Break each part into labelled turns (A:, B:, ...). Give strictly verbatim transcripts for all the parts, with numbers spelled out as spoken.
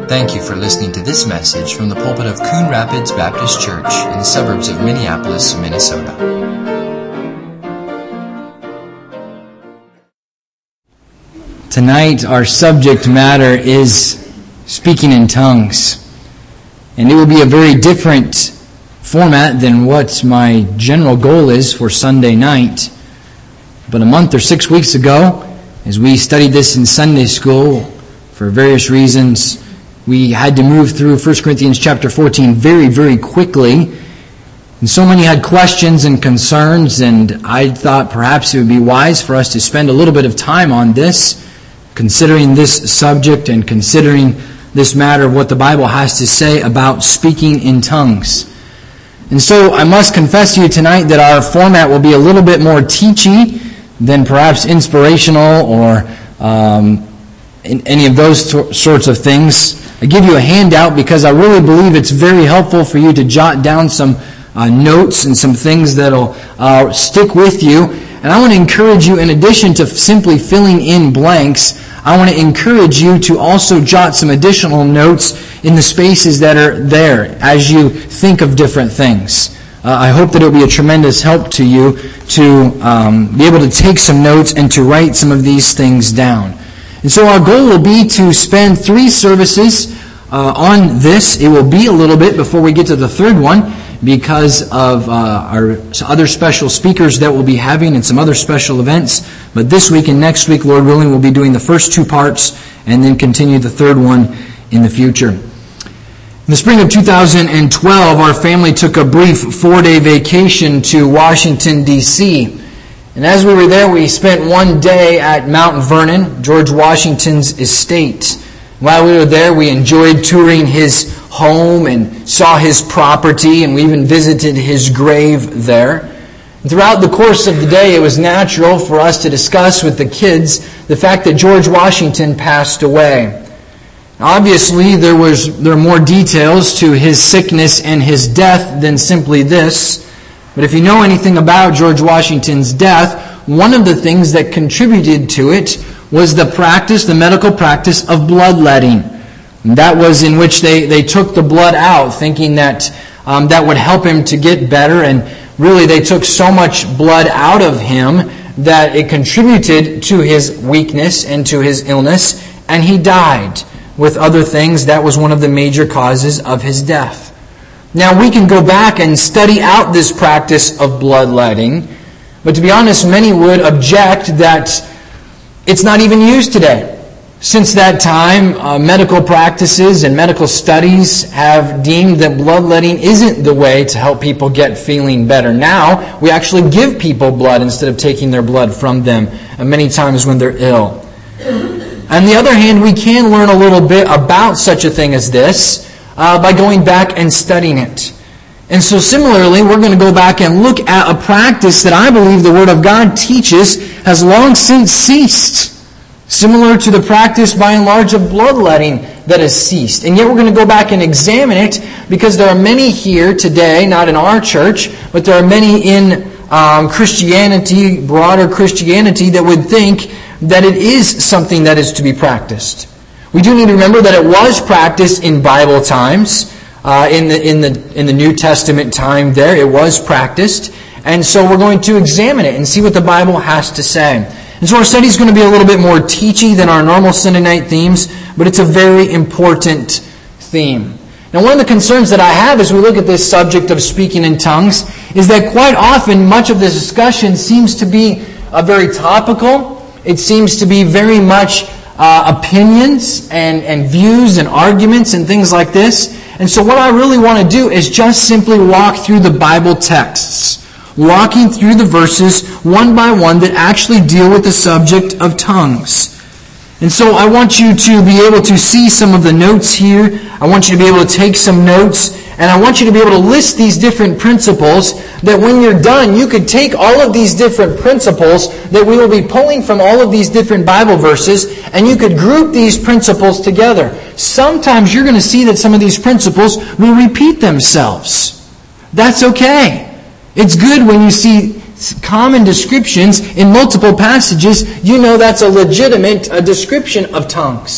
A: Thank you for listening to this message from the pulpit of Coon Rapids Baptist Church in the suburbs of Minneapolis, Minnesota.
B: Tonight, our subject matter is speaking in tongues. And it will be a very different format than what my general goal is for Sunday night. But a month or six weeks ago, as we studied this in Sunday school, for various reasons, we had to move through First Corinthians chapter fourteen very, very quickly. And so many had questions and concerns, and I thought perhaps it would be wise for us to spend a little bit of time on this, considering this subject and considering this matter of what the Bible has to say about speaking in tongues. And so I must confess to you tonight that our format will be a little bit more teachy than perhaps inspirational or um, in any of those t- sorts of things. I give you a handout because I really believe it's very helpful for you to jot down some uh, notes and some things that'll uh, stick with you. And I want to encourage you, in addition to simply filling in blanks, I want to encourage you to also jot some additional notes in the spaces that are there as you think of different things. Uh, I hope that it will be a tremendous help to you to um, be able to take some notes and to write some of these things down. And so our goal will be to spend three services uh, on this. It will be a little bit before we get to the third one because of uh, our other special speakers that we'll be having and some other special events. But this week and next week, Lord willing, we'll be doing the first two parts and then continue the third one in the future. In the spring of two thousand twelve, our family took a brief four-day vacation to Washington, D C And as we were there, we spent one day at Mount Vernon, George Washington's estate. While we were there, we enjoyed touring his home and saw his property, and we even visited his grave there. And throughout the course of the day, it was natural for us to discuss with the kids the fact that George Washington passed away. Obviously, there was there are more details to his sickness and his death than simply this. But if you know anything about George Washington's death, one of the things that contributed to it was the practice, the medical practice of bloodletting. And that was in which they, they took the blood out, thinking that um, that would help him to get better. And really, they took so much blood out of him that it contributed to his weakness and to his illness, and he died. With other things, that was one of the major causes of his death. Now, we can go back and study out this practice of bloodletting, but to be honest, many would object that it's not even used today. Since that time, uh, medical practices and medical studies have deemed that bloodletting isn't the way to help people get feeling better. Now, we actually give people blood instead of taking their blood from them, uh, many times when they're ill. On the other hand, we can learn a little bit about such a thing as this uh, by going back and studying it. And so similarly, we're going to go back and look at a practice that I believe the Word of God teaches has long since ceased. Similar to the practice, by and large, of bloodletting that has ceased. And yet we're going to go back and examine it because there are many here today, not in our church, but there are many in um, Christianity, broader Christianity, that would think that it is something that is to be practiced. We do need to remember that it was practiced in Bible times, uh, in the in the in the New Testament time. There, it was practiced, and so we're going to examine it and see what the Bible has to say. And so our study is going to be a little bit more teachy than our normal Sunday night themes, but it's a very important theme. Now, one of the concerns that I have as we look at this subject of speaking in tongues is that quite often much of this discussion seems to be uh, very topical. It seems to be very much uh, opinions and, and views and arguments and things like this. And so what I really want to do is just simply walk through the Bible texts, walking through the verses one by one that actually deal with the subject of tongues. And so I want you to be able to see some of the notes here. I want you to be able to take some notes. And I want you to be able to list these different principles that when you're done, you could take all of these different principles that we will be pulling from all of these different Bible verses, and you could group these principles together. Sometimes you're going to see that some of these principles will repeat themselves. That's okay. It's good when you see common descriptions in multiple passages. You know that's a legitimate a description of tongues.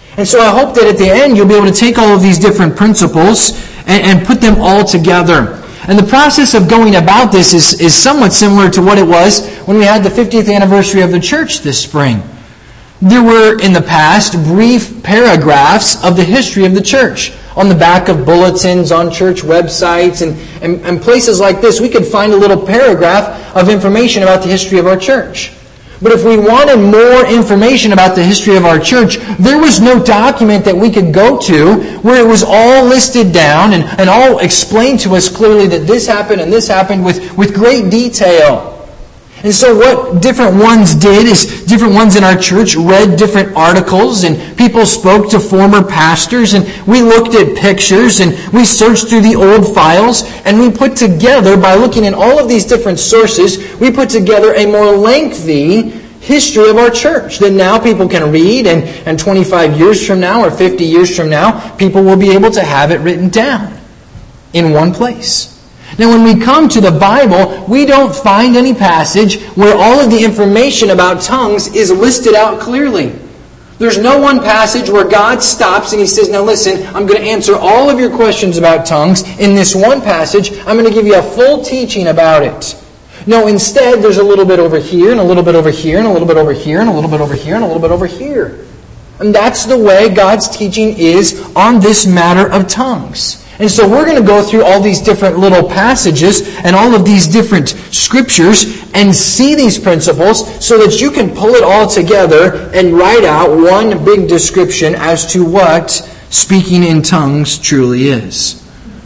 B: And so I hope that at the end you'll be able to take all of these different principles and, and put them all together. And the process of going about this is, is somewhat similar to what it was when we had the fiftieth anniversary of the church this spring. There were, in the past, brief paragraphs of the history of the church on the back of bulletins, on church websites, and, and, and places like this. We could find a little paragraph of information about the history of our church. But if we wanted more information about the history of our church, there was no document that we could go to where it was all listed down and, and all explained to us clearly that this happened and this happened with, with great detail. And so what different ones did is different ones in our church read different articles, and people spoke to former pastors, and we looked at pictures, and we searched through the old files, and we put together, by looking at all of these different sources, we put together a more lengthy history of our church that now people can read, and, and twenty-five years from now or fifty years from now, people will be able to have it written down in one place. Now, when we come to the Bible, we don't find any passage where all of the information about tongues is listed out clearly. There's no one passage where God stops and He says, now listen, I'm going to answer all of your questions about tongues in this one passage. I'm going to give you a full teaching about it. No, instead, there's a little bit over here, and a little bit over here, and a little bit over here, and a little bit over here, and a little bit over here. And that's the way God's teaching is on this matter of tongues. And so we're going to go through all these different little passages and all of these different scriptures and see these principles so that you can pull it all together and write out one big description as to what speaking in tongues truly is.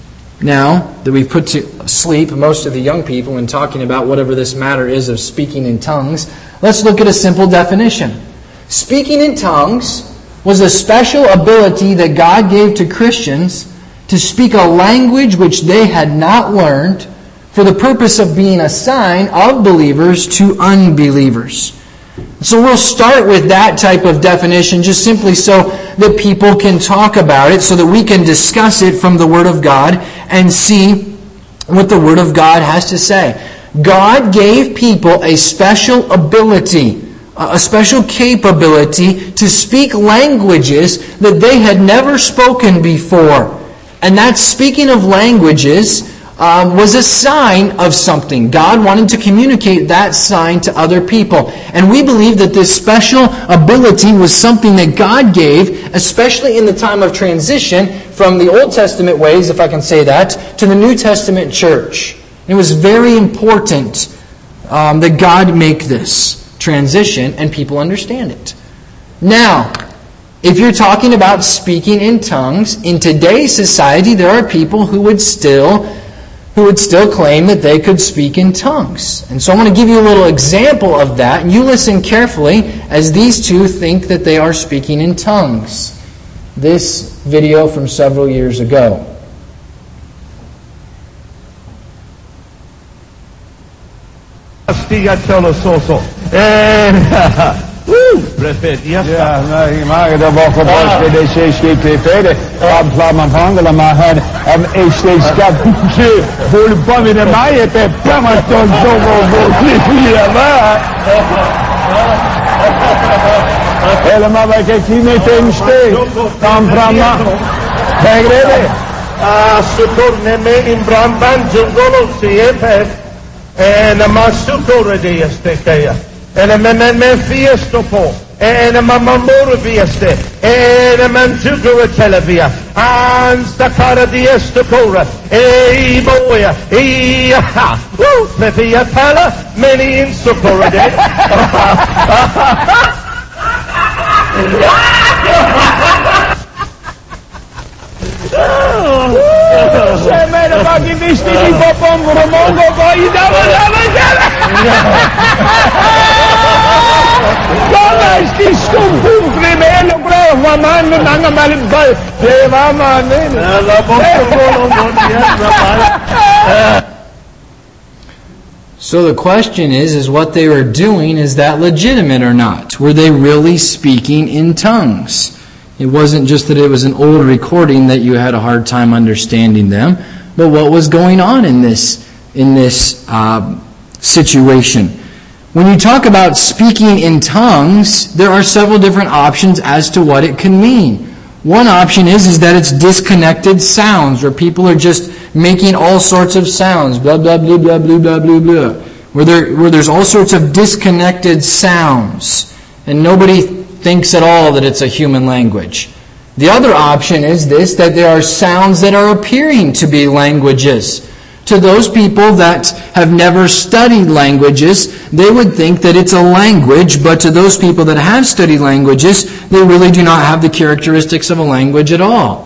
B: Now that we've put to sleep most of the young people in talking about whatever this matter is of speaking in tongues, let's look at a simple definition. Speaking in tongues was a special ability that God gave to Christians to speak a language which they had not learned for the purpose of being a sign of believers to unbelievers. So we'll start with that type of definition just simply so that people can talk about it, so that we can discuss it from the Word of God and see what the Word of God has to say. God gave people a special ability, a special capability to speak languages that they had never spoken before. And that speaking of languages um, was a sign of something. God wanted to communicate that sign to other people. And we believe that this special ability was something that God gave, especially in the time of transition from the Old Testament ways, if I can say that, to the New Testament church. It was very important um, that God make this transition and people understand it. Now, if you're talking about speaking in tongues, in today's society there are people who would still who would still claim that they could speak in tongues. And so I want to give you a little example of that, and you listen carefully as these two think that they are speaking in tongues. This video from several years ago.
C: Ja, ik maak het op ook op als de C C T V, op plan van handelen, maar het is steeds dat ze voor van de mij het pamaton zo hier maar. Helemaal bij kijk hier meteen steen. Dan brama. Kijk rede. Ah, sutorne me in bramban jungolo siepet. En ma sutore de estekaya. En a man man fiestopo, and a mamamora vieste, and a manjugura televia, and staccara diestopora, eh boya, eh ha, woo, pefia pala, many in sopora de. Say man about the mystery popom romongo boy, dava dava dava. Dava sti stumpum primelo bravo man nanga malibal. Deva man. La bosso
B: So the question is, is what they were doing, is that legitimate or not? Were they really speaking in tongues? It wasn't just that it was an old recording that you had a hard time understanding them, but what was going on in this in this uh, situation? When you talk about speaking in tongues, there are several different options as to what it can mean. One option is, is that it's disconnected sounds, where people are just making all sorts of sounds, blah, blah, blah, blah, blah, blah, blah, blah, where, there, where there's all sorts of disconnected sounds, and nobody thinks at all that it's a human language. The other option is this, that there are sounds that are appearing to be languages. To those people that have never studied languages, they would think that it's a language, but to those people that have studied languages, they really do not have the characteristics of a language at all.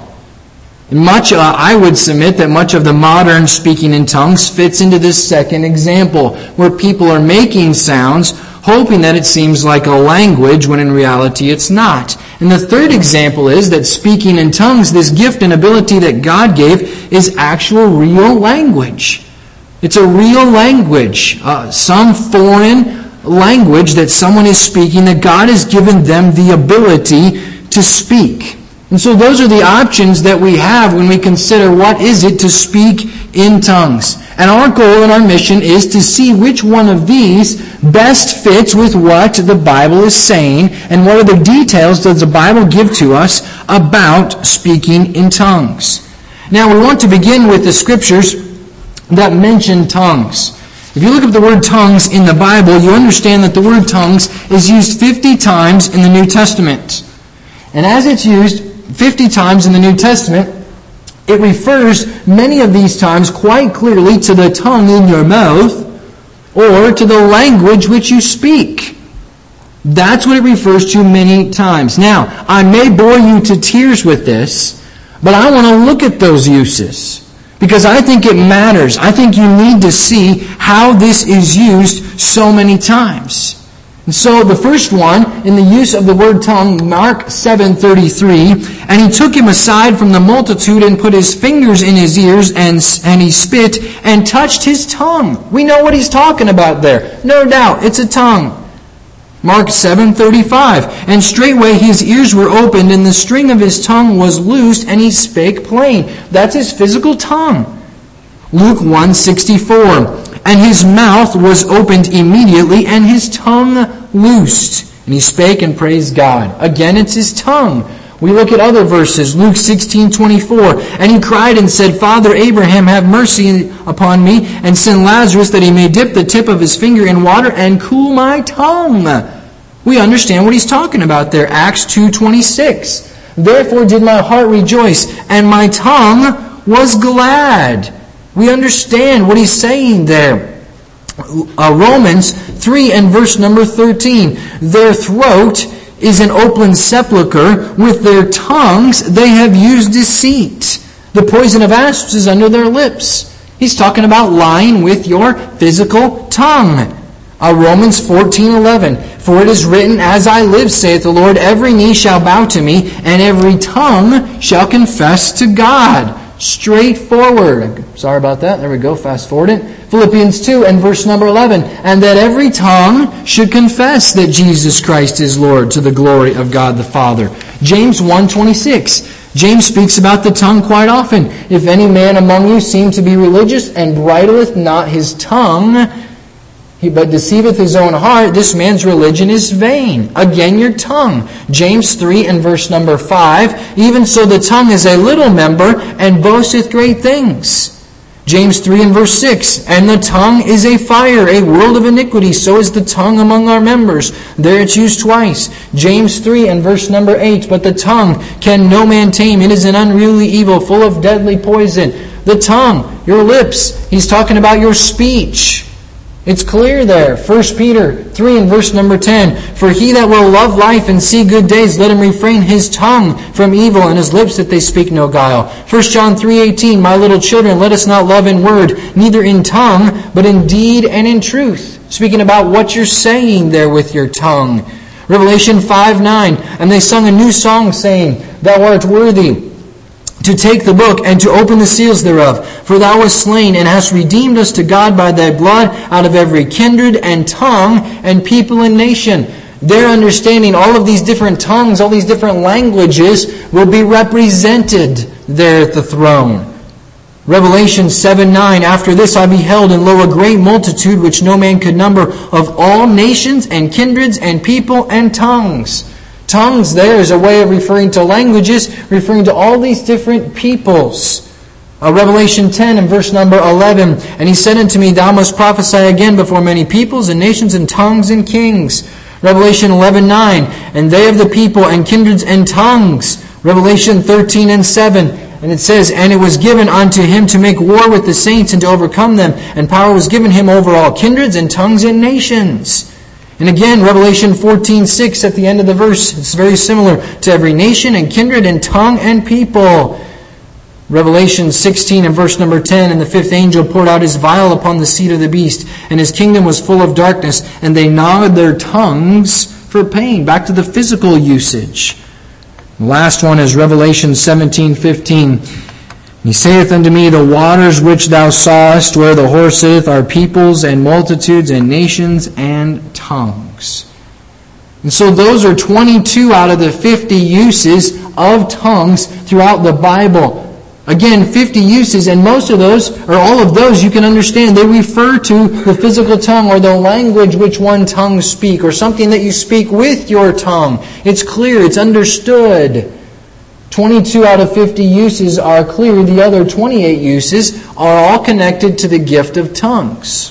B: Much, uh, I would submit that much of the modern speaking in tongues fits into this second example, where people are making sounds, hoping that it seems like a language, when in reality it's not. And the third example is that speaking in tongues, this gift and ability that God gave, is actual real language. It's a real language, uh, some foreign language that someone is speaking, that God has given them the ability to speak. And so those are the options that we have when we consider what is it to speak in tongues. And our goal and our mission is to see which one of these best fits with what the Bible is saying, and what are the details does the Bible give to us about speaking in tongues. Now we want to begin with the scriptures that mention tongues. If you look at the word tongues in the Bible, you understand that the word tongues is used fifty times in the New Testament. And as it's used fifty times in the New Testament, it refers many of these times quite clearly to the tongue in your mouth or to the language which you speak. That's what it refers to many times. Now, I may bore you to tears with this, but I want to look at those uses because I think it matters. I think you need to see how this is used so many times. And so the first one, in the use of the word tongue, Mark seven thirty-three, and he took him aside from the multitude and put his fingers in his ears, and, and he spit and touched his tongue. We know what he's talking about there. No doubt, it's a tongue. Mark seven thirty-five, and straightway his ears were opened, and the string of his tongue was loosed, and he spake plain. That's his physical tongue. Luke one sixty-four, and his mouth was opened immediately, and his tongue loosed. And he spake and praised God. Again, it's his tongue. We look at other verses. Luke sixteen twenty-four. And he cried and said, Father Abraham, have mercy upon me, and send Lazarus that he may dip the tip of his finger in water and cool my tongue. We understand what he's talking about there. Acts two twenty-six. Therefore did my heart rejoice, and my tongue was glad. We understand what he's saying there. Uh, Romans three and verse number thirteen. Their throat is an open sepulchre. With their tongues they have used deceit. The poison of asps is under their lips. He's talking about lying with your physical tongue. Uh, Romans fourteen eleven. For it is written, As I live, saith the Lord, every knee shall bow to me, and every tongue shall confess to God. Straightforward. Sorry about that. There we go. Fast forward it. Philippians two and verse number eleven. And that every tongue should confess that Jesus Christ is Lord, to the glory of God the Father. James one twenty-six. James speaks about the tongue quite often. If any man among you seem to be religious and bridleth not his tongue, he but deceiveth his own heart, this man's religion is vain. Again, your tongue. James three and verse number five. Even so the tongue is a little member, and boasteth great things. James three and verse six. And the tongue is a fire, a world of iniquity. So is the tongue among our members. There it's used twice. James three and verse number eight. But the tongue can no man tame. It is an unruly evil, full of deadly poison. The tongue, your lips. He's talking about your speech. It's clear there. First Peter three and verse number ten. For he that will love life and see good days, let him refrain his tongue from evil, and his lips that they speak no guile. First John three eighteen. My little children, let us not love in word, neither in tongue, but in deed and in truth. Speaking about what you're saying there with your tongue. Revelation five nine. And they sung a new song, saying, Thou art worthy to take the book and to open the seals thereof. For thou wast slain and hast redeemed us to God by thy blood out of every kindred and tongue and people and nation. Their understanding, all of these different tongues, all these different languages will be represented there at the throne. Revelation seven nine, after this I beheld, and lo, a great multitude which no man could number, of all nations and kindreds and people and tongues. Tongues there is a way of referring to languages, referring to all these different peoples. Uh, Revelation ten and verse number eleven, and he said unto me, thou must prophesy again before many peoples and nations and tongues and kings. Revelation eleven nine, and they of the people and kindreds and tongues. Revelation thirteen and seven, and it says, and it was given unto him to make war with the saints and to overcome them, and power was given him over all kindreds and tongues and nations. And again, Revelation fourteen six at the end of the verse, it's very similar, to every nation and kindred and tongue and people. Revelation sixteen and verse number ten, and the fifth angel poured out his vial upon the seat of the beast, and his kingdom was full of darkness, and they gnawed their tongues for pain. Back to the physical usage. The last one is Revelation seventeen fifteen. He saith unto me, the waters which thou sawest, where the horse sitteth, are peoples and multitudes and nations and tongues. And so those are twenty-two out of the fifty uses of tongues throughout the Bible. Again, fifty uses, and most of those, or all of those, you can understand, they refer to the physical tongue or the language which one tongue speak, or something that you speak with your tongue. It's clear, it's understood. twenty-two out of fifty uses are clear. The other twenty-eight uses are all connected to the gift of tongues.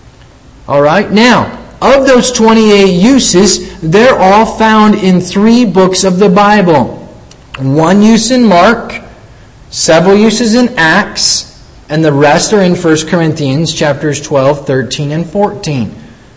B: All right? Now, of those twenty-eight uses, they're all found in three books of the Bible. One use in Mark, several uses in Acts, and the rest are in First Corinthians chapters twelve, thirteen, and fourteen.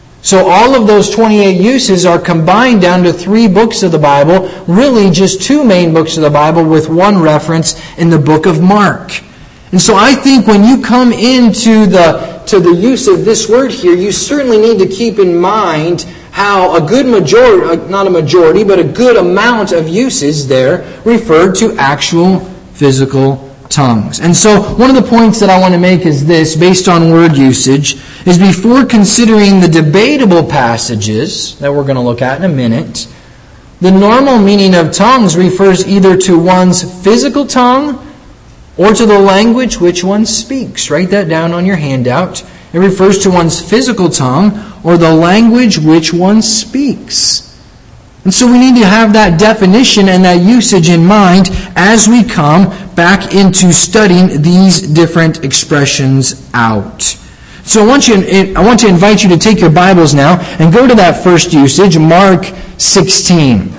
B: So all of those twenty-eight uses are combined down to three books of the Bible, really just two main books of the Bible with one reference in the book of Mark. And so I think when you come into the, to the use of this word here, you certainly need to keep in mind how a good majority, not a majority, but a good amount of uses there referred to actual physical tongues. And so one of the points that I want to make is this, based on word usage, is before considering the debatable passages that we're going to look at in a minute, the normal meaning of tongues refers either to one's physical tongue or to the language which one speaks. Write that down on your handout. It refers to one's physical tongue or the language which one speaks. And so we need to have that definition and that usage in mind as we come back into studying these different expressions out. So I want you, I want to invite you to take your Bibles now and go to that first usage, Mark sixteen.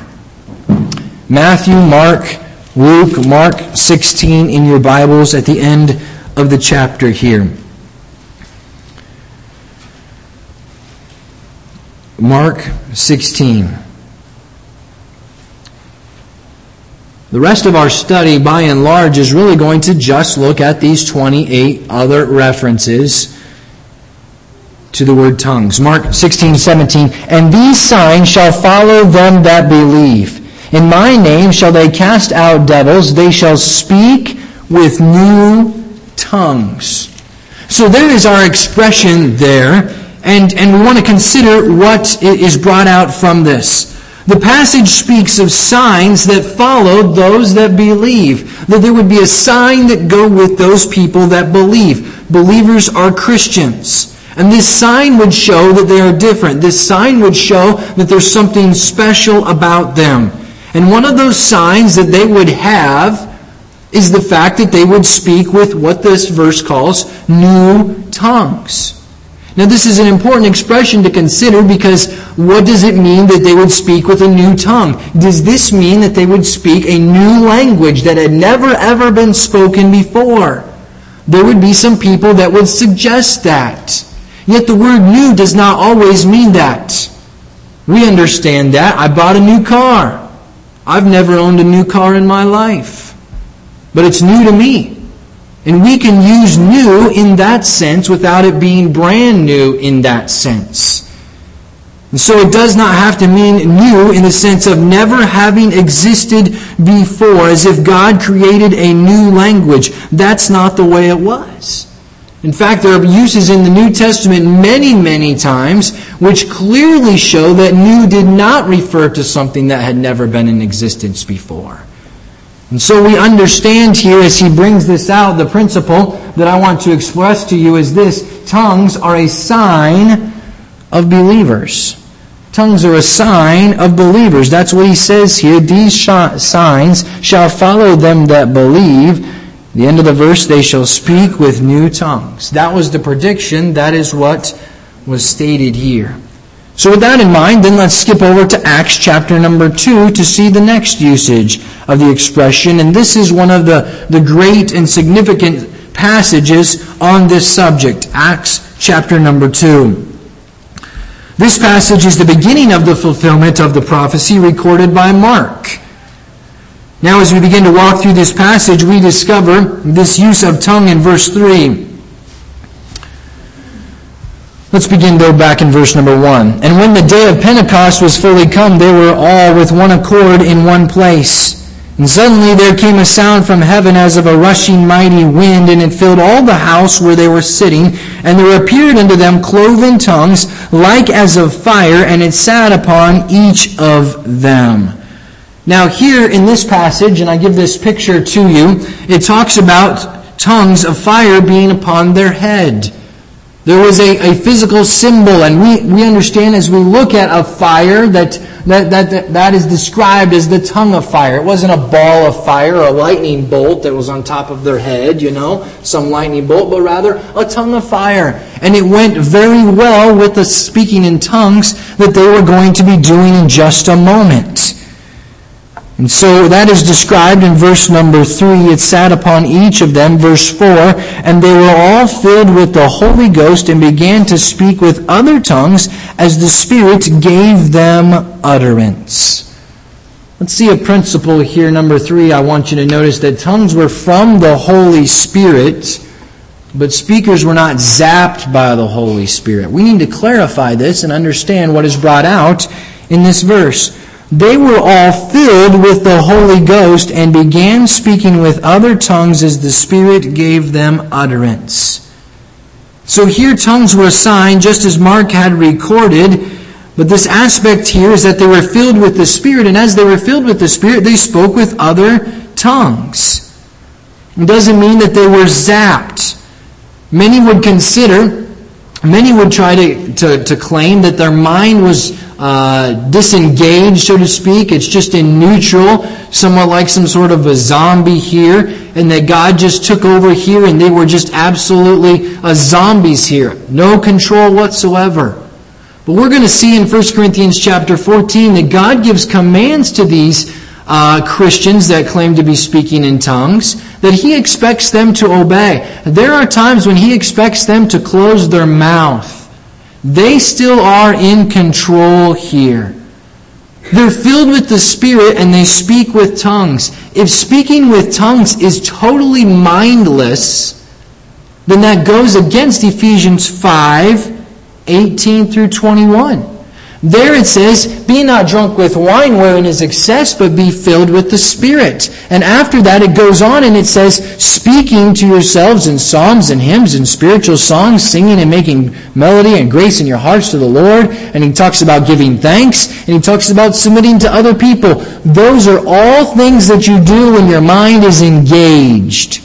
B: Matthew, Mark, Luke, Mark sixteen in your Bibles at the end of the chapter here. Mark sixteen. The rest of our study, by and large, is really going to just look at these twenty-eight other references to the word tongues. Mark sixteen seventeen, and these signs shall follow them that believe. In my name shall they cast out devils. They shall speak with new tongues. So there is our expression there, and, and we want to consider what is brought out from this. The passage speaks of signs that follow those that believe. That there would be a sign that go with those people that believe. Believers are Christians. And this sign would show that they are different. This sign would show that there's something special about them. And one of those signs that they would have is the fact that they would speak with what this verse calls new tongues. Now this is an important expression to consider, because what does it mean that they would speak with a new tongue? Does this mean that they would speak a new language that had never ever been spoken before? There would be some people that would suggest that. Yet the word new does not always mean that. We understand that. I bought a new car. I've never owned a new car in my life. But it's new to me. And we can use new in that sense without it being brand new in that sense. And so it does not have to mean new in the sense of never having existed before, as if God created a new language. That's not the way it was. In fact, there are uses in the New Testament many, many times which clearly show that new did not refer to something that had never been in existence before. And so we understand here as he brings this out, the principle that I want to express to you is this: tongues are a sign of believers. Tongues are a sign of believers. That's what he says here. These sh- signs shall follow them that believe. At the end of the verse, they shall speak with new tongues. That was the prediction. That is what was stated here. So with that in mind, then let's skip over to Acts chapter number two to see the next usage of the expression. And this is one of the, the great and significant passages on this subject. Acts chapter number two. This passage is the beginning of the fulfillment of the prophecy recorded by Mark. Now as we begin to walk through this passage, we discover this use of tongue in verse three. Let's begin though back in verse number one. And when the day of Pentecost was fully come, they were all with one accord in one place. And suddenly there came a sound from heaven as of a rushing mighty wind, and it filled all the house where they were sitting. And there appeared unto them cloven tongues, like as of fire, and it sat upon each of them. Now here in this passage, and I give this picture to you, it talks about tongues of fire being upon their head. There was a, a physical symbol, and we, we understand as we look at a fire that, that, that, that is described as the tongue of fire. It wasn't a ball of fire or a lightning bolt that was on top of their head, you know, some lightning bolt, but rather a tongue of fire. And it went very well with the speaking in tongues that they were going to be doing in just a moment. And so that is described in verse number three. It sat upon each of them, verse four, and they were all filled with the Holy Ghost and began to speak with other tongues as the Spirit gave them utterance. Let's see a principle here, number three. I want you to notice that tongues were from the Holy Spirit, but speakers were not zapped by the Holy Spirit. We need to clarify this and understand what is brought out in this verse. They were all filled with the Holy Ghost and began speaking with other tongues as the Spirit gave them utterance. So here tongues were a sign just as Mark had recorded, but this aspect here is that they were filled with the Spirit, and as they were filled with the Spirit, they spoke with other tongues. It doesn't mean that they were zapped. Many would consider, many would try to, to, to claim that their mind was Uh, disengaged, so to speak. It's just in neutral, somewhat like some sort of a zombie here, and that God just took over here and they were just absolutely uh, zombies here. No control whatsoever. But we're going to see in First Corinthians chapter fourteen that God gives commands to these uh, Christians that claim to be speaking in tongues, that He expects them to obey. There are times when He expects them to close their mouth. They still are in control here. They're filled with the Spirit and they speak with tongues. If speaking with tongues is totally mindless, then that goes against Ephesians five, eighteen through twenty-one. There it says, be not drunk with wine wherein is excess, but be filled with the Spirit. And after that it goes on and it says, speaking to yourselves in psalms and hymns and spiritual songs, singing and making melody and grace in your hearts to the Lord. And he talks about giving thanks, and he talks about submitting to other people. Those are all things that you do when your mind is engaged.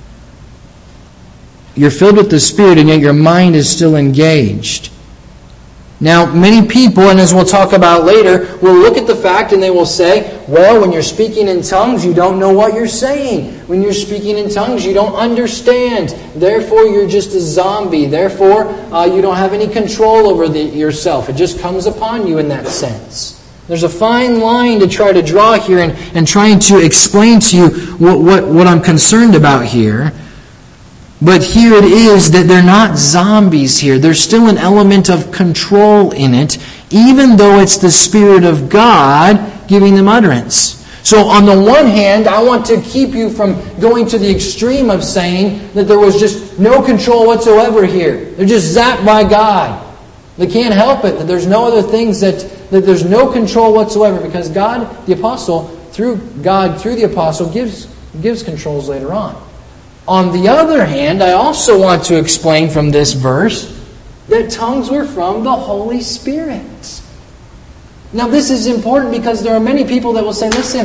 B: You're filled with the Spirit and yet your mind is still engaged. Now, many people, and as we'll talk about later, will look at the fact and they will say, well, when you're speaking in tongues, you don't know what you're saying. When you're speaking in tongues, you don't understand. Therefore, you're just a zombie. Therefore, uh, you don't have any control over the, yourself. It just comes upon you in that sense. There's a fine line to try to draw here and, and trying to explain to you what, what, what I'm concerned about here. But here it is that they're not zombies here. There's still an element of control in it, even though it's the Spirit of God giving them utterance. So on the one hand, I want to keep you from going to the extreme of saying that there was just no control whatsoever here. They're just zapped by God. They can't help it. That there's no other things that, that there's no control whatsoever, because God, the apostle, through God, through the apostle, gives, gives controls later on. On the other hand, I also want to explain from this verse that tongues were from the Holy Spirit. Now this is important because there are many people that will say, listen,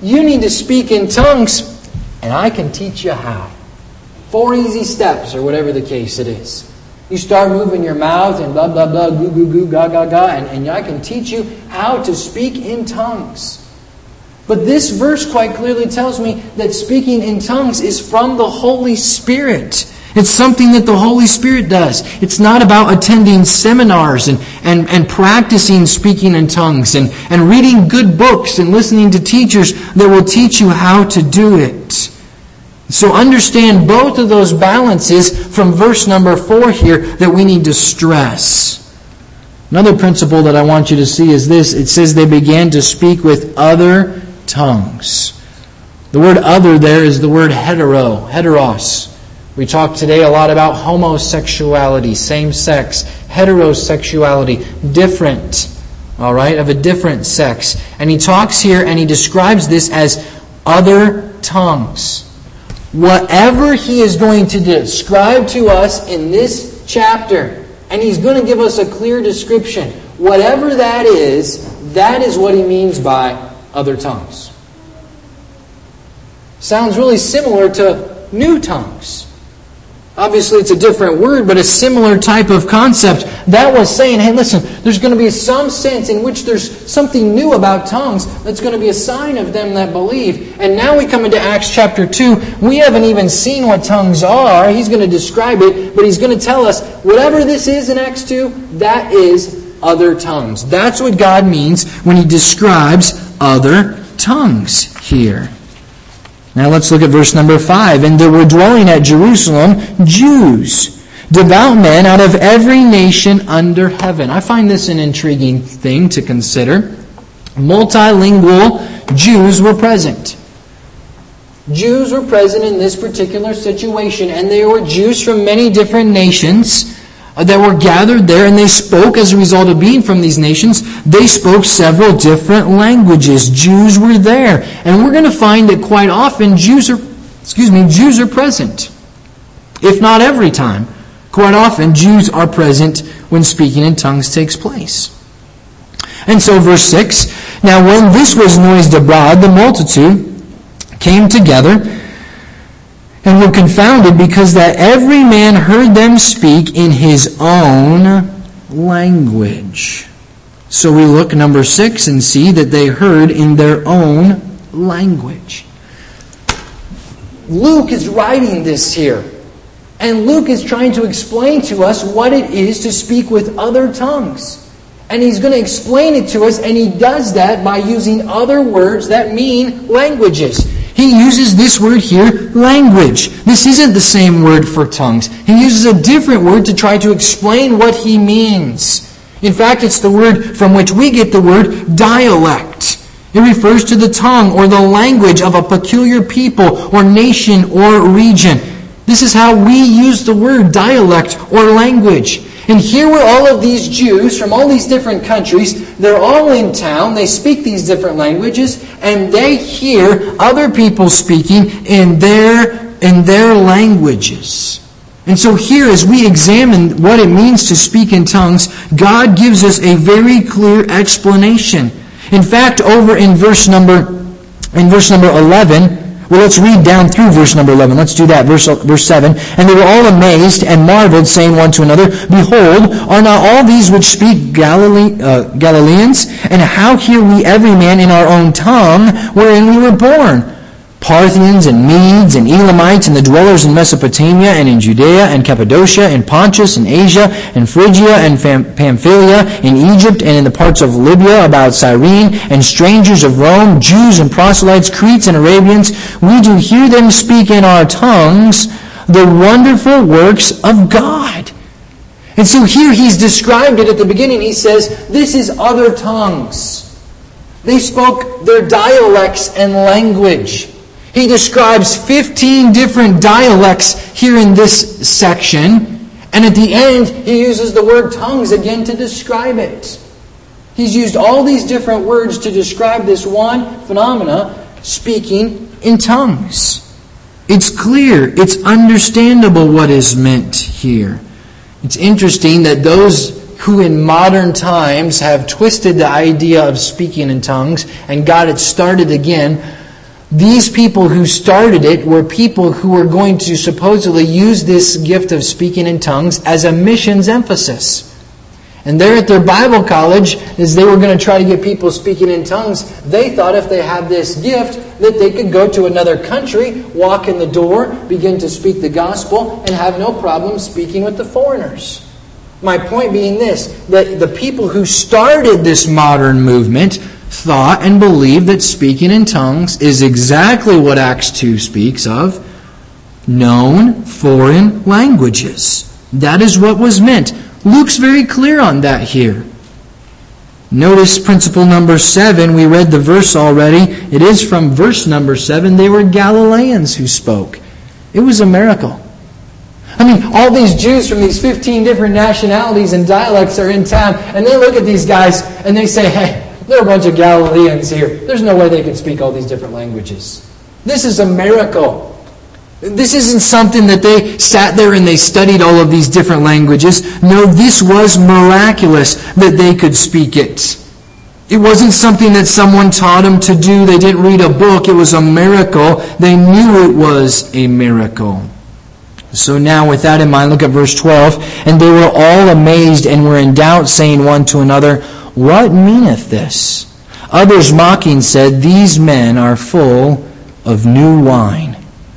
B: You need to speak in tongues, and I can teach you how. Four easy steps, or whatever the case it is. You start moving your mouth and blah, blah, blah, goo, goo, goo, ga, ga, ga, and, and I can teach you how to speak in tongues. But this verse quite clearly tells me that speaking in tongues is from the Holy Spirit. It's something that the Holy Spirit does. It's not about attending seminars and, and, and practicing speaking in tongues and, and reading good books and listening to teachers that will teach you how to do it. So understand both of those balances from verse number four here that we need to stress. Another principle that I want you to see is this. It says they began to speak with other tongues. The word other there is the word hetero, heteros. We talked today a lot about homosexuality, same sex, heterosexuality, different, all right, of a different sex. And he talks here and he describes this as other tongues. Whatever he is going to describe to us in this chapter, and he's going to give us a clear description, whatever that is, that is what he means by other tongues. Sounds really similar to new tongues. Obviously, it's a different word, but a similar type of concept. That was saying, hey, listen, there's going to be some sense in which there's something new about tongues that's going to be a sign of them that believe. And now we come into Acts chapter two. We haven't even seen what tongues are. He's going to describe it, but he's going to tell us whatever this is in Acts two, that is other tongues. That's what God means when he describes other tongues here. Now let's look at verse number five. And there were dwelling at Jerusalem Jews, devout men out of every nation under heaven. I find this an intriguing thing to consider. Multilingual Jews were present. Jews were present in this particular situation, and they were Jews from many different nations that were gathered there, and they spoke, as a result of being from these nations, they spoke several different languages. Jews were there. And we're going to find that quite often Jews are, excuse me, Jews are present. If not every time, quite often Jews are present when speaking in tongues takes place. And so verse six, now when this was noised abroad, the multitude came together and were confounded, because that every man heard them speak in his own language. So we look number six and see that they heard in their own language. Luke is writing this here. And Luke is trying to explain to us what it is to speak with other tongues. And he's going to explain it to us, and he does that by using other words that mean languages. He uses this word here, language. This isn't the same word for tongues. He uses a different word to try to explain what he means. In fact, it's the word from which we get the word dialect. It refers to the tongue or the language of a peculiar people or nation or region. This is how we use the word dialect or language. And here were all of these Jews from all these different countries. They're all in town. They speak these different languages. And they hear other people speaking in their, in their languages. And so here, as we examine what it means to speak in tongues, God gives us a very clear explanation. In fact, over in verse number, in verse number eleven, well, let's read down through verse number eleven. Let's do that. Verse, verse seven. And they were all amazed and marveled, saying one to another, Behold, are not all these which speak Galilee, uh, Galileans? And how hear we every man in our own tongue wherein we were born? Parthians and Medes and Elamites and the dwellers in Mesopotamia and in Judea and Cappadocia and Pontus and Asia and Phrygia and Pamphylia, in Egypt and in the parts of Libya about Cyrene, and strangers of Rome, Jews and proselytes, Cretes and Arabians, we do hear them speak in our tongues the wonderful works of God. And so here he's described it at the beginning. He says, this is other tongues. They spoke their dialects and language. He describes fifteen different dialects here in this section. And at the end, he uses the word tongues again to describe it. He's used all these different words to describe this one phenomena, speaking in tongues. It's clear, it's understandable what is meant here. It's interesting that those who in modern times have twisted the idea of speaking in tongues and got it started again, These people who started it were people who were going to supposedly use this gift of speaking in tongues as a missions emphasis. And there at their Bible college, as they were going to try to get people speaking in tongues, they thought if they had this gift that they could go to another country, walk in the door, begin to speak the gospel, and have no problem speaking with the foreigners. My point being this, that the people who started this modern movement thought and believed that speaking in tongues is exactly what Acts two speaks of, known foreign languages. That is what was meant. Luke's very clear on that here. Notice principle number seven. We read the verse already. It is from verse number seven. They were Galileans who spoke. It was a miracle. I mean, all these Jews from these fifteen different nationalities and dialects are in town, and they look at these guys and they say, hey, there are a bunch of Galileans here. There's no way they can speak all these different languages. This is a miracle. This isn't something that they sat there and they studied all of these different languages. No, this was miraculous that they could speak it. It wasn't something that someone taught them to do. They didn't read a book. It was a miracle. They knew it was a miracle. So now with that in mind, look at verse twelve. And they were all amazed and were in doubt, saying one to another, what meaneth this? Others mocking said, these men are full of new wine.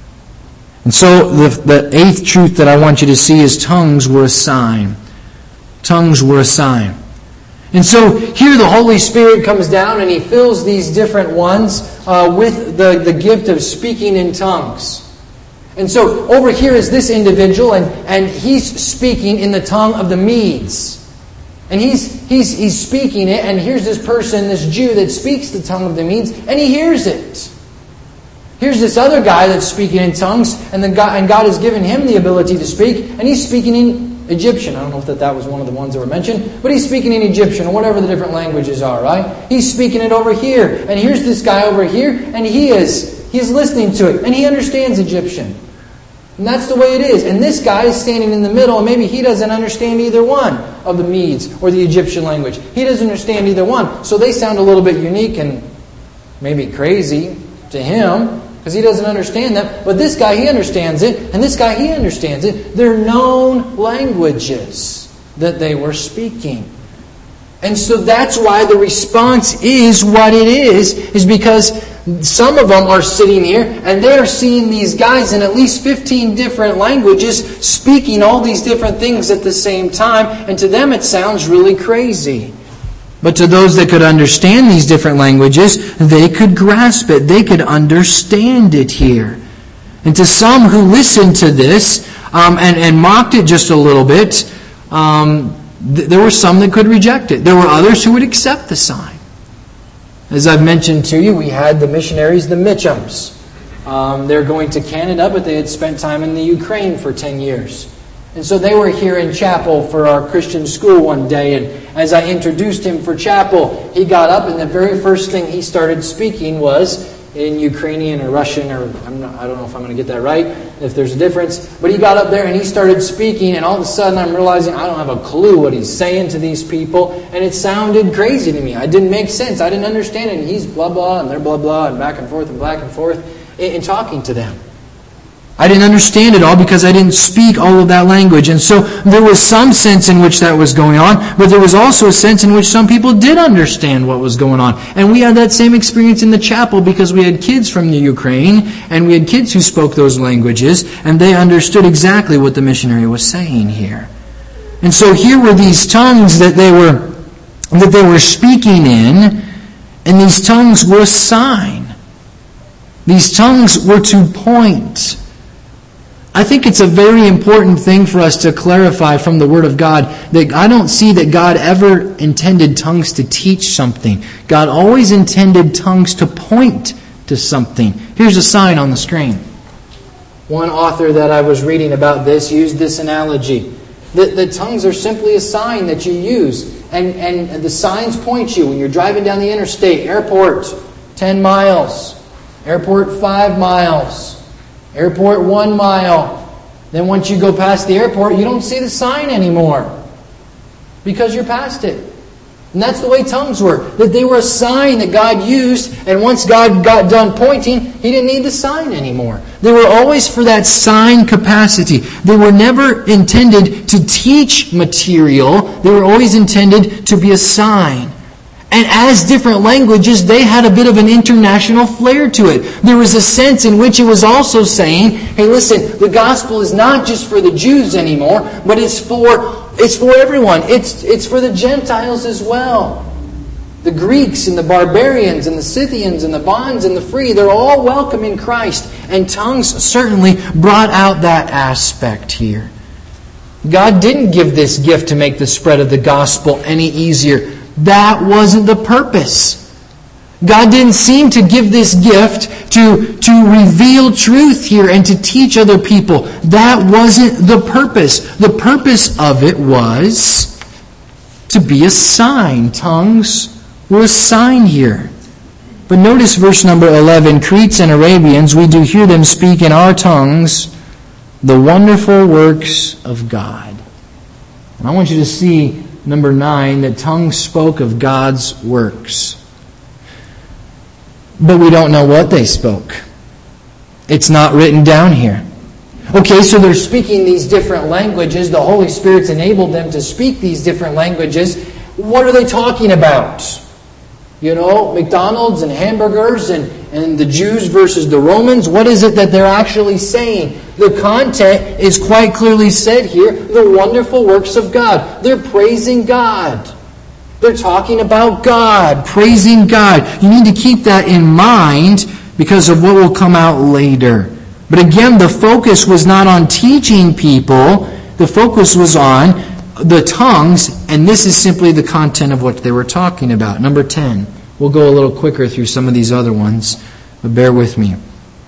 B: And so the, the eighth truth that I want you to see is tongues were a sign. Tongues were a sign. And so here the Holy Spirit comes down and He fills these different ones uh, with the, the gift of speaking in tongues. And so over here is this individual, and, and he's speaking in the tongue of the Medes. And he's, he's, he's speaking it, and here's this person, this Jew that speaks the tongue of the Medes, and he hears it. Here's this other guy that's speaking in tongues, and then God, and God has given him the ability to speak, and he's speaking in Egyptian. I don't know if that, that was one of the ones that were mentioned, but he's speaking in Egyptian, or whatever the different languages are, right? He's speaking it over here, and here's this guy over here, and he is, he's listening to it, and he understands Egyptian. And that's the way it is. And this guy is standing in the middle, and maybe he doesn't understand either one of the Medes or the Egyptian language. He doesn't understand either one. So they sound a little bit unique and maybe crazy to him, because he doesn't understand them. But this guy, he understands it. And this guy, he understands it. They're known languages that they were speaking. And so that's why the response is what it is, is because some of them are sitting here and they are seeing these guys in at least fifteen different languages speaking all these different things at the same time. And to them it sounds really crazy. But to those that could understand these different languages, they could grasp it. They could understand it here. And to some who listened to this um, and, and mocked it just a little bit, um, th- there were some that could reject it. There were others who would accept the sign. As I've mentioned to you, we had the missionaries, the Mitchums. Um, they're going to Canada, but they had spent time in the Ukraine for ten years. And so they were here in chapel for our Christian school one day, and as I introduced him for chapel, he got up and the very first thing he started speaking was in Ukrainian or Russian, or I'm not, I don't know if I'm going to get that right, if there's a difference. But he got up there and he started speaking, and all of a sudden I'm realizing I don't have a clue what he's saying to these people, and it sounded crazy to me. It didn't make sense. I didn't understand it. And he's blah, blah, and they're blah, blah, and back and forth and back and forth in, in talking to them. I didn't understand it all because I didn't speak all of that language. And so there was some sense in which that was going on, but there was also a sense in which some people did understand what was going on. And we had that same experience in the chapel because we had kids from the Ukraine, and we had kids who spoke those languages, and they understood exactly what the missionary was saying here. And so here were these tongues that they were that they were speaking in, and these tongues were a sign. These tongues were to point. I think it's a very important thing for us to clarify from the Word of God that I don't see that God ever intended tongues to teach something. God always intended tongues to point to something. Here's a sign on the screen. One author that I was reading about this used this analogy. The, the tongues are simply a sign that you use. And, and the signs point you when you're driving down the interstate. Airport, ten miles. Airport, five miles. Airport, one mile. Then once you go past the airport, you don't see the sign anymore because you're past it. And that's the way tongues were. That they were a sign that God used, and once God got done pointing, He didn't need the sign anymore. They were always for that sign capacity. They were never intended to teach material. They were always intended to be a sign. And as different languages, they had a bit of an international flair to it. There was a sense in which it was also saying, hey, listen, the gospel is not just for the Jews anymore, but it's for it's for everyone. It's it's for the Gentiles as well. The Greeks and the barbarians and the Scythians and the bonds and the free, they're all welcome in Christ. And tongues certainly brought out that aspect here. God didn't give this gift to make the spread of the gospel any easier. That wasn't the purpose. God didn't seem to give this gift to, to reveal truth here and to teach other people. That wasn't the purpose. The purpose of it was to be a sign. Tongues were a sign here. But notice verse number eleven. Cretes and Arabians, we do hear them speak in our tongues the wonderful works of God. And I want you to see number nine, that tongues spoke of God's works. But we don't know what they spoke. It's not written down here. Okay, so they're speaking these different languages. The Holy Spirit's enabled them to speak these different languages. What are they talking about? You know, McDonald's and hamburgers and, and the Jews versus the Romans. What is it that they're actually saying? The content is quite clearly said here, the wonderful works of God. They're praising God. They're talking about God, praising God. You need to keep that in mind because of what will come out later. But again, the focus was not on teaching people. The focus was on the tongues, and this is simply the content of what they were talking about. Number ten. We'll go a little quicker through some of these other ones, but bear with me.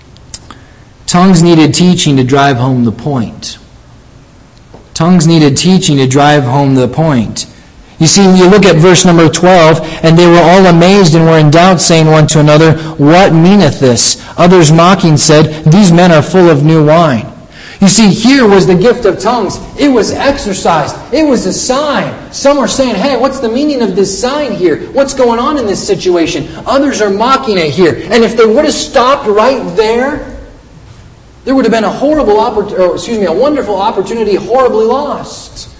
B: Tongues needed teaching to drive home the point. Tongues needed teaching to drive home the point. You see, you look at verse number twelve, and they were all amazed and were in doubt, saying one to another, what meaneth this? Others mocking said, these men are full of new wine. You see, here was the gift of tongues. It was exercised. It was a sign. Some are saying, hey, what's the meaning of this sign here? What's going on in this situation? Others are mocking it here. And if they would have stopped right there, there would have been a horrible opportunity, or excuse me, a wonderful opportunity horribly lost.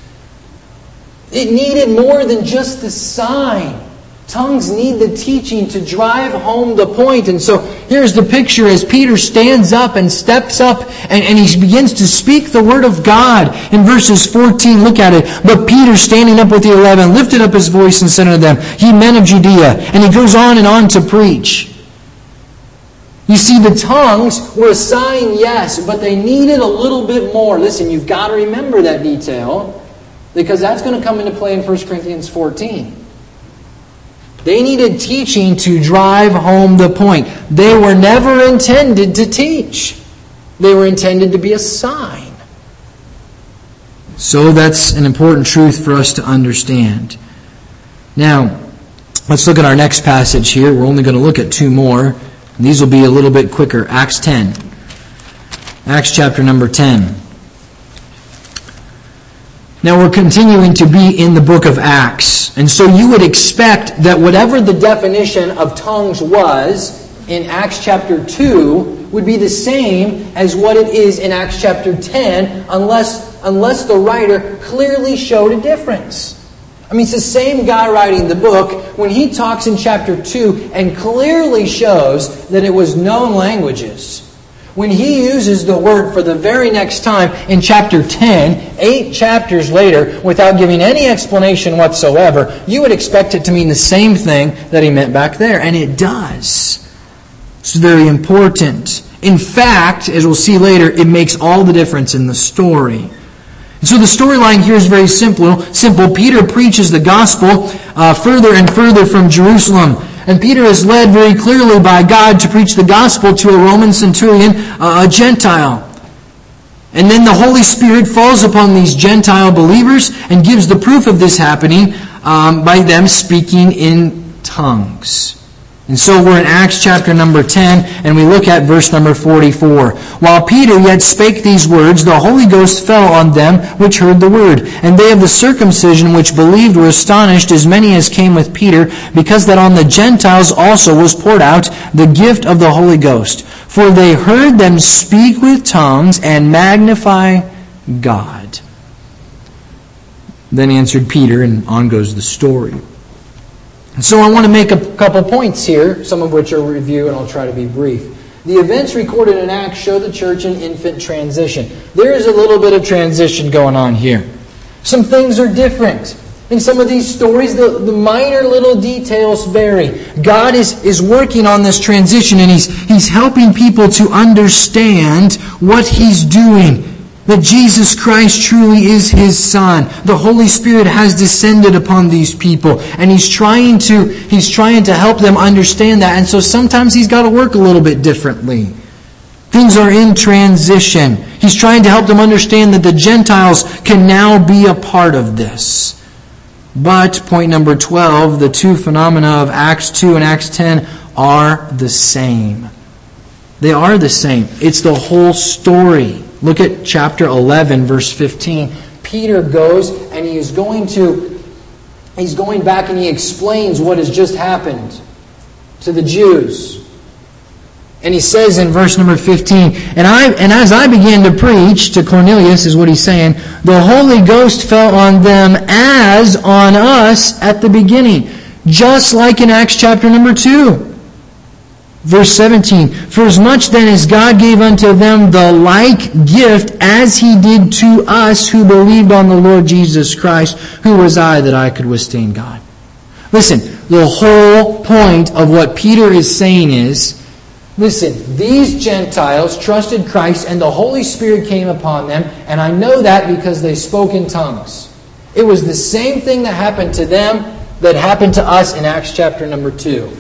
B: It needed more than just the sign. Tongues need the teaching to drive home the point. And so here's the picture as Peter stands up and steps up and, and he begins to speak the word of God. In verses fourteen, look at it. But Peter, standing up with the eleven, lifted up his voice and said unto them, ye men of Judea. And he goes on and on to preach. You see, the tongues were a sign, yes, but they needed a little bit more. Listen, you've got to remember that detail because that's going to come into play in First Corinthians fourteen. They needed teaching to drive home the point. They were never intended to teach. They were intended to be a sign. So that's an important truth for us to understand. Now, let's look at our next passage here. We're only going to look at two more. And these will be a little bit quicker. Acts ten. Acts chapter number ten. Now we're continuing to be in the book of Acts. And so you would expect that whatever the definition of tongues was in Acts chapter two would be the same as what it is in Acts chapter ten unless, unless the writer clearly showed a difference. I mean, it's the same guy writing the book when he talks in chapter two and clearly shows that it was known languages. When he uses the word for the very next time in chapter ten, eight chapters later, without giving any explanation whatsoever, you would expect it to mean the same thing that he meant back there. And it does. It's very important. In fact, as we'll see later, it makes all the difference in the story. And so the storyline here is very simple. Simple. Peter preaches the gospel uh, further and further from Jerusalem. And Peter is led very clearly by God to preach the gospel to a Roman centurion, a Gentile. And then the Holy Spirit falls upon these Gentile believers and gives the proof of this happening um, by them speaking in tongues. And so we're in Acts chapter number ten, and we look at verse number forty-four. While Peter yet spake these words, the Holy Ghost fell on them which heard the word. And they of the circumcision which believed were astonished, as many as came with Peter, because that on the Gentiles also was poured out the gift of the Holy Ghost. For they heard them speak with tongues and magnify God. Then answered Peter, and on goes the story. So I want to make a couple points here, some of which are review, and I'll try to be brief. The events recorded in Acts show the church in infant transition. There is a little bit of transition going on here. Some things are different. In some of these stories, the, the minor little details vary. God is, is working on this transition, and He's, He's helping people to understand what He's doing. That Jesus Christ truly is His Son. The Holy Spirit has descended upon these people. And He's trying to, He's trying to help them understand that. And so sometimes He's got to work a little bit differently. Things are in transition. He's trying to help them understand that the Gentiles can now be a part of this. But, point number twelve, the two phenomena of Acts two and Acts ten are the same. They are the same. It's the whole story. Look at chapter eleven, verse fifteen. Peter goes and he is going to, he's going back and he explains what has just happened to the Jews. And he says in verse number fifteen, and I and as I began to preach to Cornelius, is what he's saying, the Holy Ghost fell on them as on us at the beginning, just like in Acts chapter number two. Verse seventeen, for as much then as God gave unto them the like gift as He did to us who believed on the Lord Jesus Christ, who was I that I could withstand God? Listen, the whole point of what Peter is saying is, listen, these Gentiles trusted Christ and the Holy Spirit came upon them, and I know that because they spoke in tongues. It was the same thing that happened to them that happened to us in Acts chapter number two.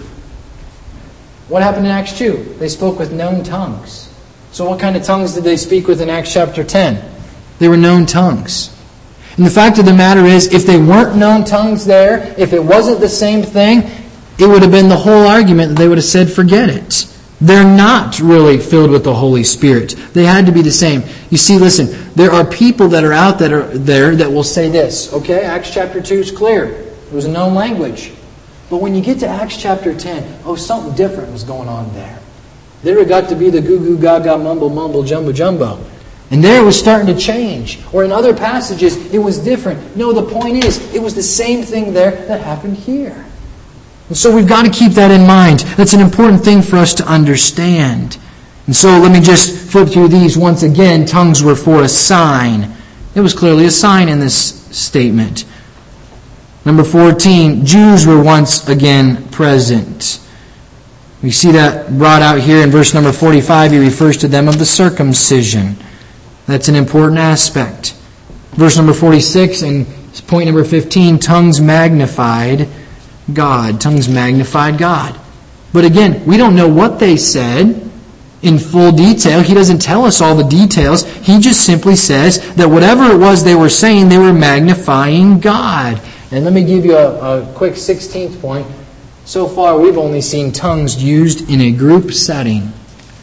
B: What happened in Acts two? They spoke with known tongues. So what kind of tongues did they speak with in Acts chapter ten? They were known tongues. And the fact of the matter is, if they weren't known tongues there, if it wasn't the same thing, it would have been the whole argument that they would have said, forget it. They're not really filled with the Holy Spirit. They had to be the same. You see, listen, there are people that are out that are there that will say this. Okay, Acts chapter two is clear. It was a known language. But when you get to Acts chapter ten, oh, something different was going on there. There it got to be the goo goo gaga mumble mumble jumbo jumbo. And there it was starting to change. Or in other passages, it was different. No, the point is, it was the same thing there that happened here. And so we've got to keep that in mind. That's an important thing for us to understand. And so let me just flip through these once again. Tongues were for a sign. It was clearly a sign in this statement. Number fourteen, Jews were once again present. We see that brought out here in verse number forty-five. He refers to them of the circumcision. That's an important aspect. Verse number forty-six and point number fifteen, tongues magnified God. Tongues magnified God. But again, we don't know what they said in full detail. He doesn't tell us all the details. He just simply says that whatever it was they were saying, they were magnifying God. And let me give you a, a quick sixteenth point. So far, we've only seen tongues used in a group setting.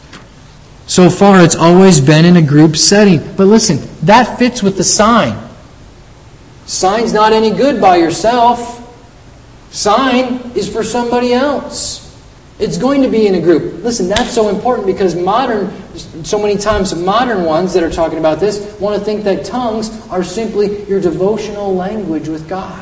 B: So far, it's always been in a group setting. But listen, that fits with the sign. Sign's not any good by yourself. Sign is for somebody else. It's going to be in a group. Listen, that's so important because modern, so many times modern ones that are talking about this want to think that tongues are simply your devotional language with God.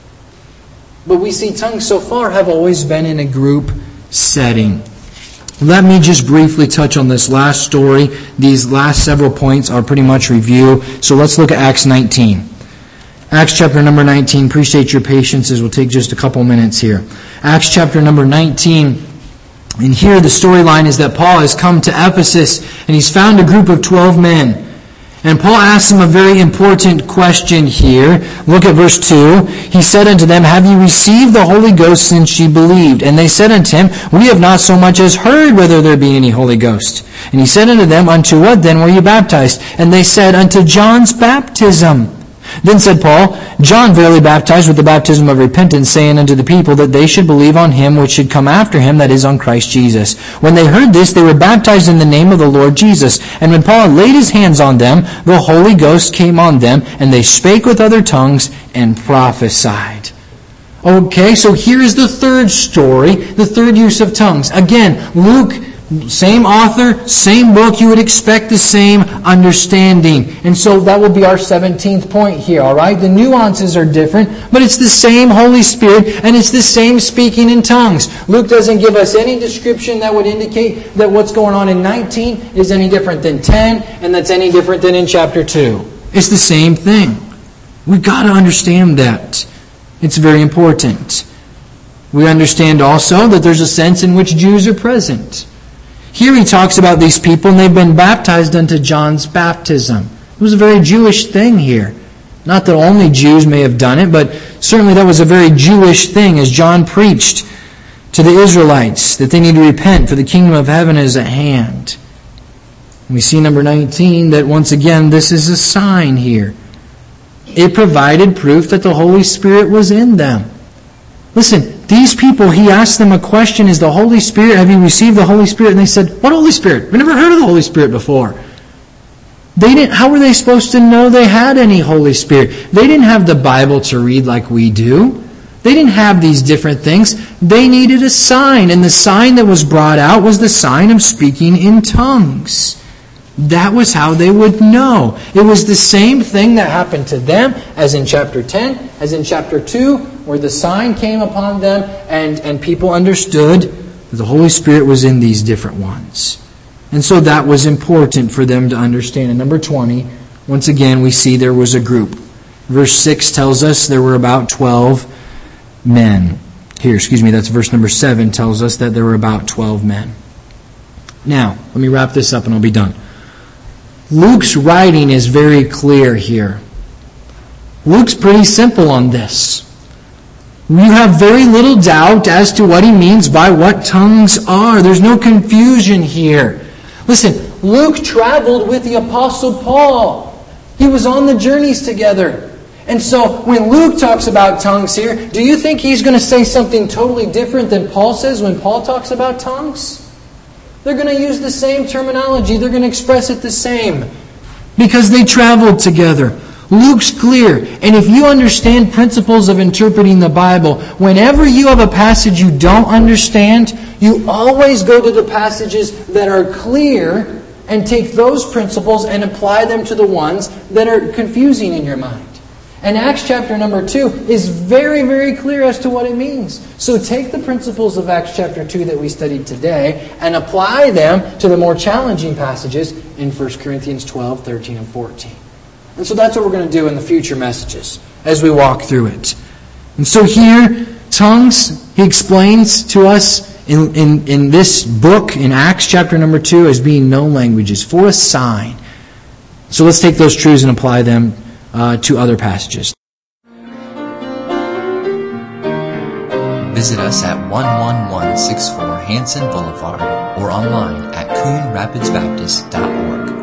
B: But we see tongues so far have always been in a group setting. Let me just briefly touch on this last story. These last several points are pretty much review. So let's look at Acts nineteen. Acts chapter number nineteen. Appreciate your patience as we'll take just a couple minutes here. Acts chapter number nineteen. And here the storyline is that Paul has come to Ephesus and he's found a group of twelve men. And Paul asks them a very important question here. Look at verse two. He said unto them, have you received the Holy Ghost since ye believed? And they said unto him, we have not so much as heard whether there be any Holy Ghost. And he said unto them, unto what then were you baptized? And they said, unto John's baptism. Then said Paul, John verily baptized with the baptism of repentance, saying unto the people that they should believe on him which should come after him, that is, on Christ Jesus. When they heard this, they were baptized in the name of the Lord Jesus. And when Paul laid his hands on them, the Holy Ghost came on them, and they spake with other tongues and prophesied. Okay, so here is the third story, the third use of tongues. Again, Luke, same author, same book, you would expect the same understanding. And so that will be our seventeenth point here, all right? The nuances are different, but it's the same Holy Spirit, and it's the same speaking in tongues. Luke doesn't give us any description that would indicate that what's going on in nineteen is any different than ten, and that's any different than in chapter two. It's the same thing. We've got to understand that. It's very important. We understand also that there's a sense in which Jews are present. Here he talks about these people, and they've been baptized unto John's baptism. It was a very Jewish thing here. Not that only Jews may have done it, but certainly that was a very Jewish thing as John preached to the Israelites that they need to repent, for the kingdom of heaven is at hand. And we see number nineteen that once again this is a sign here. It provided proof that the Holy Spirit was in them. Listen, these people, he asked them a question, is the Holy Spirit, have you received the Holy Spirit? And they said, what Holy Spirit? We've never heard of the Holy Spirit before. They didn't. How were they supposed to know they had any Holy Spirit? They didn't have the Bible to read like we do. They didn't have these different things. They needed a sign, and the sign that was brought out was the sign of speaking in tongues. That was how they would know. It was the same thing that happened to them as in chapter ten, as in chapter two, where the sign came upon them and, and people understood that the Holy Spirit was in these different ones. And so that was important for them to understand. And number twenty, once again, we see there was a group. Verse six tells us there were about twelve men. Here, excuse me, that's verse number seven tells us that there were about twelve men. Now, let me wrap this up and I'll be done. Luke's writing is very clear here. Luke's pretty simple on this. You have very little doubt as to what he means by what tongues are. There's no confusion here. Listen, Luke traveled with the Apostle Paul. He was on the journeys together. And so when Luke talks about tongues here, do you think he's going to say something totally different than Paul says when Paul talks about tongues? They're going to use the same terminology. They're going to express it the same because they traveled together. Luke's clear. And if you understand principles of interpreting the Bible, whenever you have a passage you don't understand, you always go to the passages that are clear and take those principles and apply them to the ones that are confusing in your mind. And Acts chapter number two is very, very clear as to what it means. So take the principles of Acts chapter two that we studied today and apply them to the more challenging passages in First Corinthians twelve, thirteen, and fourteen. And so that's what we're going to do in the future messages as we walk through it. And so here, tongues, he explains to us in, in, in this book, in Acts chapter number two, as being known languages for a sign. So let's take those truths and apply them Uh, to other passages.
A: Visit us at one one one six four Hanson Boulevard or online at coon rapids baptist dot org.